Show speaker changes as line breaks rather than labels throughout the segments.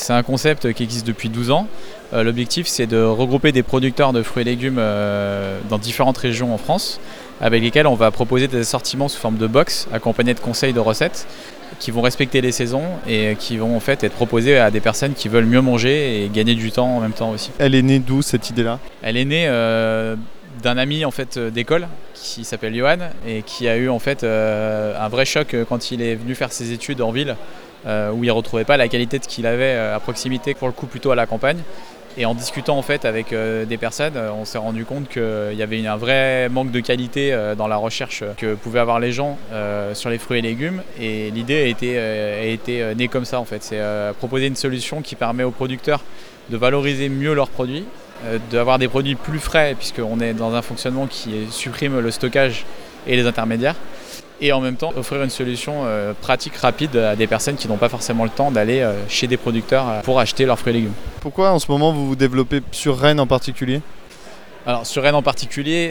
c'est un concept qui existe depuis 12 ans. L'objectif, c'est de regrouper des producteurs de fruits et légumes dans différentes régions en France, avec lesquels on va proposer des assortiments sous forme de box, accompagnés de conseils de recettes, qui vont respecter les saisons et qui vont en fait être proposés à des personnes qui veulent mieux manger et gagner du temps en même temps aussi.
Elle est née d'où cette idée-là ?
Elle est née d'un ami en fait d'école qui s'appelle Johan et qui a eu en fait un vrai choc quand il est venu faire ses études en ville où il ne retrouvait pas la qualité de ce qu'il avait à proximité, pour le coup plutôt à la campagne. Et en discutant en fait avec des personnes, on s'est rendu compte qu'il y avait un vrai manque de qualité dans la recherche que pouvaient avoir les gens sur les fruits et légumes. Et l'idée a été née comme ça en fait. C'est proposer une solution qui permet aux producteurs de valoriser mieux leurs produits, d'avoir des produits plus frais puisqu'on est dans un fonctionnement qui supprime le stockage et les intermédiaires. Et en même temps offrir une solution pratique, rapide à des personnes qui n'ont pas forcément le temps d'aller chez des producteurs pour acheter leurs fruits et légumes.
Pourquoi en ce moment vous vous développez sur Rennes en particulier ?
Alors sur Rennes en particulier,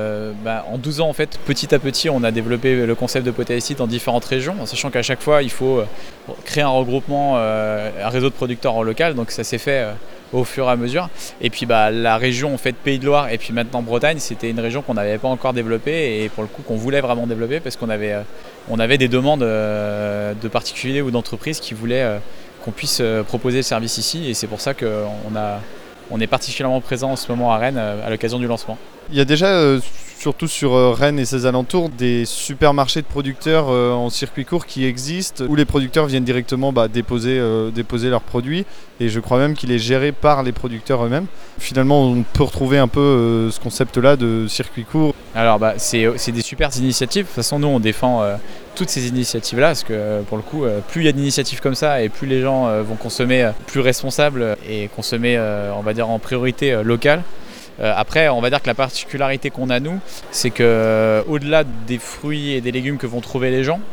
en 12 ans en fait, petit à petit on a développé le concept de potager dans différentes régions, en sachant qu'à chaque fois il faut créer un regroupement, un réseau de producteurs en local, donc ça s'est fait au fur et à mesure. Et puis la région en fait Pays de Loire et puis maintenant Bretagne, c'était une région qu'on n'avait pas encore développée et pour le coup qu'on voulait vraiment développer parce qu'on avait des demandes de particuliers ou d'entreprises qui voulaient qu'on puisse proposer le service ici et c'est pour ça qu'on est particulièrement présent en ce moment à Rennes à l'occasion du lancement.
Il y a déjà, surtout sur Rennes et ses alentours, des supermarchés de producteurs en circuit court qui existent, où les producteurs viennent directement déposer leurs produits. Et je crois même qu'il est géré par les producteurs eux-mêmes. Finalement, on peut retrouver un peu ce concept-là de circuit court.
Alors c'est des super initiatives. De toute façon, nous, on défend toutes ces initiatives-là, parce que pour le coup, plus il y a d'initiatives comme ça, et plus les gens vont consommer plus responsable et consommer, on va dire, en priorité locale. Après, on va dire que la particularité qu'on a nous, c'est que au-delà des fruits et des légumes que vont trouver les gens,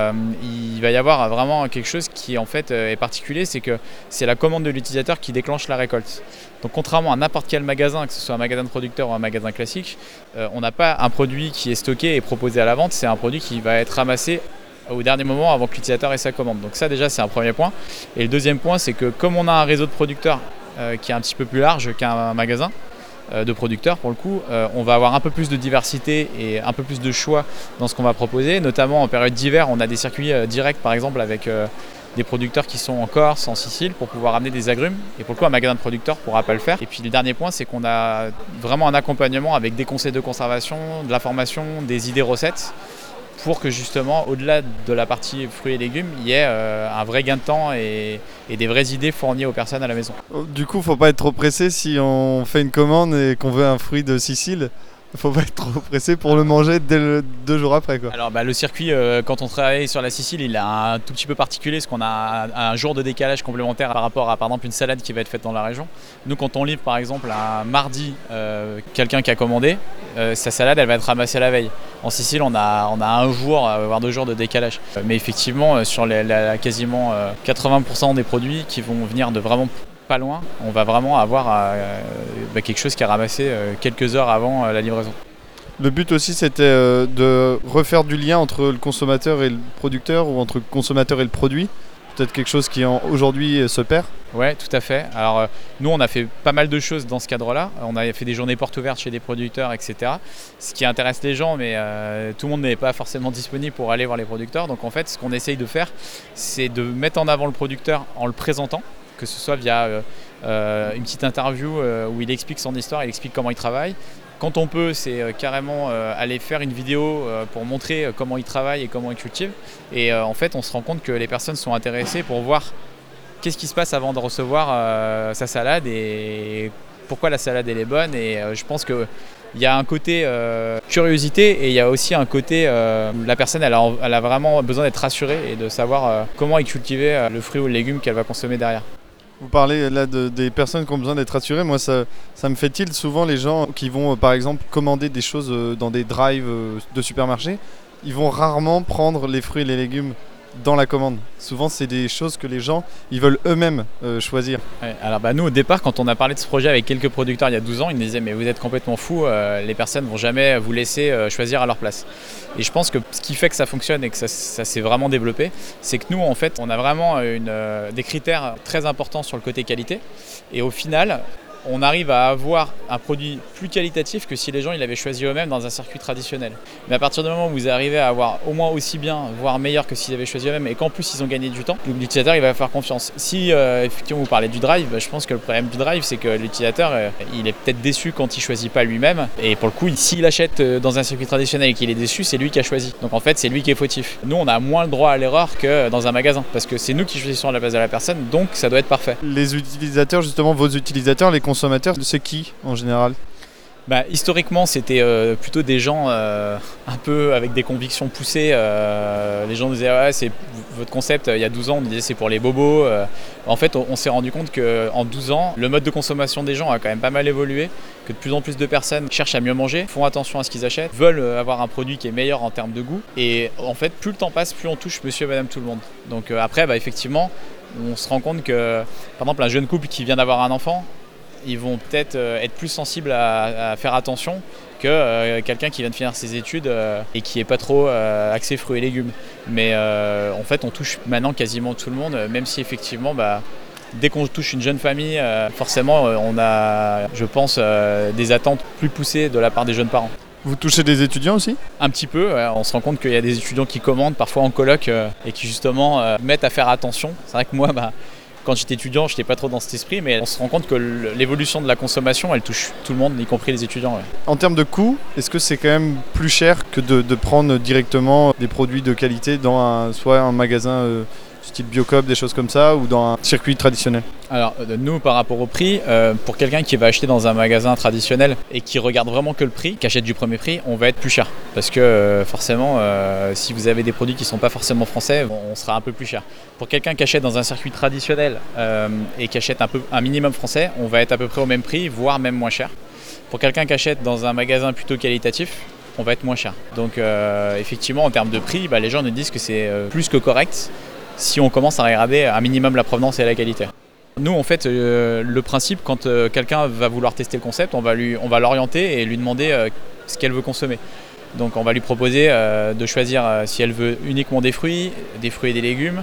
il va y avoir vraiment quelque chose qui en fait est particulier, c'est que c'est la commande de l'utilisateur qui déclenche la récolte. Donc contrairement à n'importe quel magasin, que ce soit un magasin de producteur ou un magasin classique, on n'a pas un produit qui est stocké et proposé à la vente, c'est un produit qui va être ramassé au dernier moment avant que l'utilisateur ait sa commande. Donc ça déjà c'est un premier point. Et le deuxième point, c'est que comme on a un réseau de producteurs qui est un petit peu plus large qu'un magasin, de producteurs pour le coup, on va avoir un peu plus de diversité et un peu plus de choix dans ce qu'on va proposer, notamment en période d'hiver. On a des circuits directs par exemple avec des producteurs qui sont en Corse, en Sicile pour pouvoir amener des agrumes et pour le coup un magasin de producteurs ne pourra pas le faire. Et puis le dernier point, c'est qu'on a vraiment un accompagnement avec des conseils de conservation, de la formation, des idées recettes pour que justement, au-delà de la partie fruits et légumes, il y ait un vrai gain de temps et des vraies idées fournies aux personnes à la maison.
Du coup, il ne faut pas être trop pressé si on fait une commande et qu'on veut un fruit de Sicile. Il ne faut pas être trop pressé pour le manger dès 2 jours après, quoi.
Alors le circuit, quand on travaille sur la Sicile, il est un tout petit peu particulier parce qu'on a un jour de décalage complémentaire par rapport à par exemple une salade qui va être faite dans la région. Nous, quand on livre par exemple un mardi quelqu'un qui a commandé, sa salade elle va être ramassée la veille. En Sicile, on a un jour, voire 2 jours de décalage. Mais effectivement, sur quasiment 80% des produits qui vont venir de vraiment pas loin, on va vraiment avoir quelque chose qui est ramassé quelques heures avant la livraison.
Le but aussi, c'était de refaire du lien entre le consommateur et le producteur ou entre le consommateur et le produit. Peut-être quelque chose qui aujourd'hui se perd.
Oui, tout à fait. Alors nous, on a fait pas mal de choses dans ce cadre-là. On a fait des journées portes ouvertes chez des producteurs, etc. Ce qui intéresse les gens, mais tout le monde n'est pas forcément disponible pour aller voir les producteurs. Donc en fait, ce qu'on essaye de faire, c'est de mettre en avant le producteur en le présentant, que ce soit via une petite interview où il explique son histoire, il explique comment il travaille. Quand on peut, c'est carrément aller faire une vidéo pour montrer comment il travaille et comment il cultive. Et en fait, on se rend compte que les personnes sont intéressées pour voir qu'est-ce qui se passe avant de recevoir sa salade et pourquoi la salade elle est bonne. Et je pense qu'il y a un côté curiosité et il y a aussi un côté où la personne elle a vraiment besoin d'être rassurée et de savoir comment est cultivé le fruit ou le légume qu'elle va consommer derrière.
Vous parlez là des personnes qui ont besoin d'être rassurées. Moi, ça me fait tilt souvent les gens qui vont, par exemple, commander des choses dans des drives de supermarchés. Ils vont rarement prendre les fruits et les légumes dans la commande. Souvent, c'est des choses que les gens ils veulent eux-mêmes choisir.
Ouais, alors nous, au départ, quand on a parlé de ce projet avec quelques producteurs il y a 12 ans, ils nous disaient mais vous êtes complètement fous, les personnes ne vont jamais vous laisser choisir à leur place. Et je pense que ce qui fait que ça fonctionne et que ça s'est vraiment développé, c'est que nous, en fait, on a vraiment des critères très importants sur le côté qualité. Et au final, on arrive à avoir un produit plus qualitatif que si les gens ils l'avaient choisi eux-mêmes dans un circuit traditionnel. Mais à partir du moment où vous arrivez à avoir au moins aussi bien, voire meilleur que s'ils avaient choisi eux-mêmes et qu'en plus ils ont gagné du temps, l'utilisateur il va faire confiance. Si effectivement vous parlez du drive, je pense que le problème du drive c'est que l'utilisateur il est peut-être déçu quand il choisit pas lui-même et pour le coup s'il achète dans un circuit traditionnel et qu'il est déçu, c'est lui qui a choisi. Donc en fait c'est lui qui est fautif. Nous on a moins le droit à l'erreur que dans un magasin parce que c'est nous qui choisissons à la place de la personne, donc ça doit être parfait.
Les utilisateurs, justement vos utilisateurs, les consommateurs, c'est qui en général ?
Historiquement, c'était plutôt des gens un peu avec des convictions poussées. Les gens disaient ouais, c'est votre concept. Il y a 12 ans, on disait c'est pour les bobos. En fait, on s'est rendu compte qu'en 12 ans, le mode de consommation des gens a quand même pas mal évolué, que de plus en plus de personnes cherchent à mieux manger, font attention à ce qu'ils achètent, veulent avoir un produit qui est meilleur en termes de goût. Et en fait, plus le temps passe, plus on touche monsieur et madame tout le monde. Donc après, effectivement, on se rend compte que, par exemple, un jeune couple qui vient d'avoir un enfant, ils vont peut-être être plus sensibles à faire attention que quelqu'un qui vient de finir ses études et qui n'est pas trop axé fruits et légumes. Mais en fait, on touche maintenant quasiment tout le monde, même si effectivement, dès qu'on touche une jeune famille, forcément, on a, je pense, des attentes plus poussées de la part des jeunes parents.
Vous touchez des étudiants aussi ?
Un petit peu, on se rend compte qu'il y a des étudiants qui commandent, parfois en coloc, et qui justement mettent à faire attention. C'est vrai que moi, quand j'étais étudiant, je n'étais pas trop dans cet esprit, mais on se rend compte que l'évolution de la consommation, elle touche tout le monde, y compris les étudiants. Ouais.
En termes de coût, est-ce que c'est quand même plus cher que de prendre directement des produits de qualité dans soit un magasin style Biocoop, des choses comme ça, ou dans un circuit traditionnel ?
Alors nous, par rapport au prix, pour quelqu'un qui va acheter dans un magasin traditionnel et qui regarde vraiment que le prix, qui achète du premier prix, on va être plus cher. Parce que forcément, si vous avez des produits qui ne sont pas forcément français, on sera un peu plus cher. Pour quelqu'un qui achète dans un circuit traditionnel et qui achète un minimum français, on va être à peu près au même prix, voire même moins cher. Pour quelqu'un qui achète dans un magasin plutôt qualitatif, on va être moins cher. Donc effectivement, en termes de prix, les gens nous disent que c'est plus que correct si on commence à regarder un minimum la provenance et la qualité. Nous, en fait, le principe, quand quelqu'un va vouloir tester le concept, on va l'orienter et lui demander ce qu'elle veut consommer. Donc on va lui proposer de choisir si elle veut uniquement des fruits et des légumes.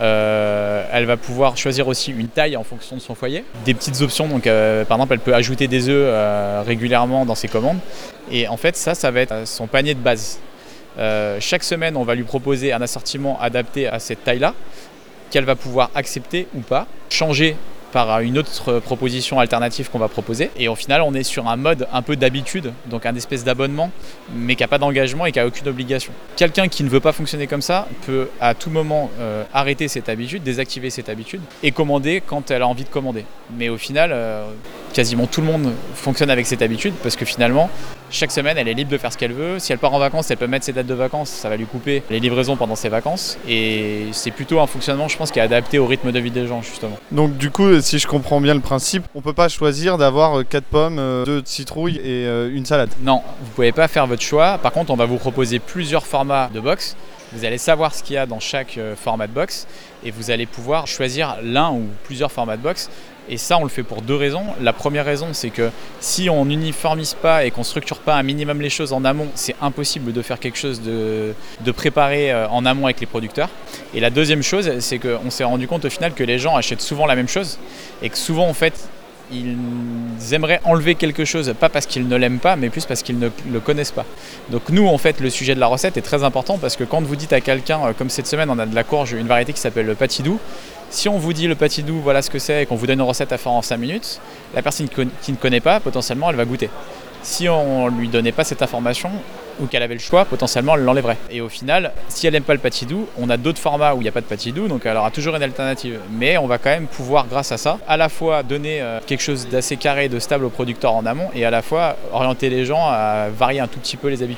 Elle va pouvoir choisir aussi une taille en fonction de son foyer. Des petites options, donc par exemple elle peut ajouter des œufs régulièrement dans ses commandes. Et en fait ça va être son panier de base. Chaque semaine, on va lui proposer un assortiment adapté à cette taille-là, qu'elle va pouvoir accepter ou pas, changer par une autre proposition alternative qu'on va proposer. Et au final, on est sur un mode un peu d'habitude, donc un espèce d'abonnement, mais qui n'a pas d'engagement et qui n'a aucune obligation. Quelqu'un qui ne veut pas fonctionner comme ça peut à tout moment arrêter cette habitude, désactiver cette habitude et commander quand elle a envie de commander. Mais au final, quasiment tout le monde fonctionne avec cette habitude parce que finalement, chaque semaine, elle est libre de faire ce qu'elle veut. Si elle part en vacances, elle peut mettre ses dates de vacances, ça va lui couper les livraisons pendant ses vacances. Et c'est plutôt un fonctionnement, je pense, qui est adapté au rythme de vie des gens, justement.
Donc du coup, si je comprends bien le principe, on ne peut pas choisir d'avoir 4 pommes, 2 citrouilles et une salade.
Non, vous ne pouvez pas faire votre choix. Par contre, on va vous proposer plusieurs formats de box. Vous allez savoir ce qu'il y a dans chaque format de box et vous allez pouvoir choisir l'un ou plusieurs formats de box. Et ça, on le fait pour 2 raisons. La première raison, c'est que si on n'uniformise pas et qu'on ne structure pas un minimum les choses en amont, c'est impossible de faire quelque chose de préparé en amont avec les producteurs. Et la deuxième chose, c'est qu'on s'est rendu compte au final que les gens achètent souvent la même chose et que souvent, en fait, ils aimeraient enlever quelque chose, pas parce qu'ils ne l'aiment pas, mais plus parce qu'ils ne le connaissent pas. Donc nous, en fait, le sujet de la recette est très important parce que quand vous dites à quelqu'un, comme cette semaine, on a de la courge, une variété qui s'appelle le patidou. Si on vous dit le patidou, voilà ce que c'est, et qu'on vous donne une recette à faire en 5 minutes, la personne qui ne connaît pas, potentiellement, elle va goûter. Si on ne lui donnait pas cette information, ou qu'elle avait le choix, potentiellement elle l'enlèverait. Et au final, si elle n'aime pas le patidou, on a d'autres formats où il n'y a pas de patidou, donc elle aura toujours une alternative. Mais on va quand même pouvoir, grâce à ça, à la fois donner quelque chose d'assez carré, de stable aux producteurs en amont, et à la fois orienter les gens à varier un tout petit peu les habitudes.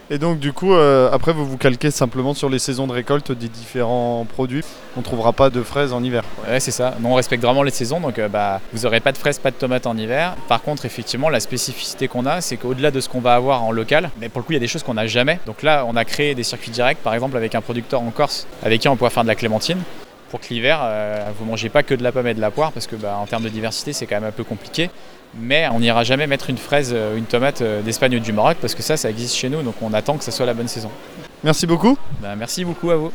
Et donc du coup, après vous vous calquez simplement sur les saisons de récolte des différents produits. On ne trouvera pas de fraises en hiver.
Ouais, c'est ça. Nous, on respecte vraiment les saisons, donc vous n'aurez pas de fraises, pas de tomates en hiver. Par contre, effectivement, la spécificité qu'on a, c'est qu'au-delà de ce qu'on va avoir en local, mais pour le coup, il y a des choses qu'on n'a jamais. Donc là, on a créé des circuits directs, par exemple avec un producteur en Corse, avec qui on pourra faire de la clémentine. Pour que l'hiver, vous ne mangez pas que de la pomme et de la poire, parce que en termes de diversité, c'est quand même un peu compliqué. Mais on n'ira jamais mettre une fraise, une tomate d'Espagne ou du Maroc, parce que ça existe chez nous, donc on attend que ça soit la bonne saison.
Merci beaucoup.
Merci beaucoup à vous.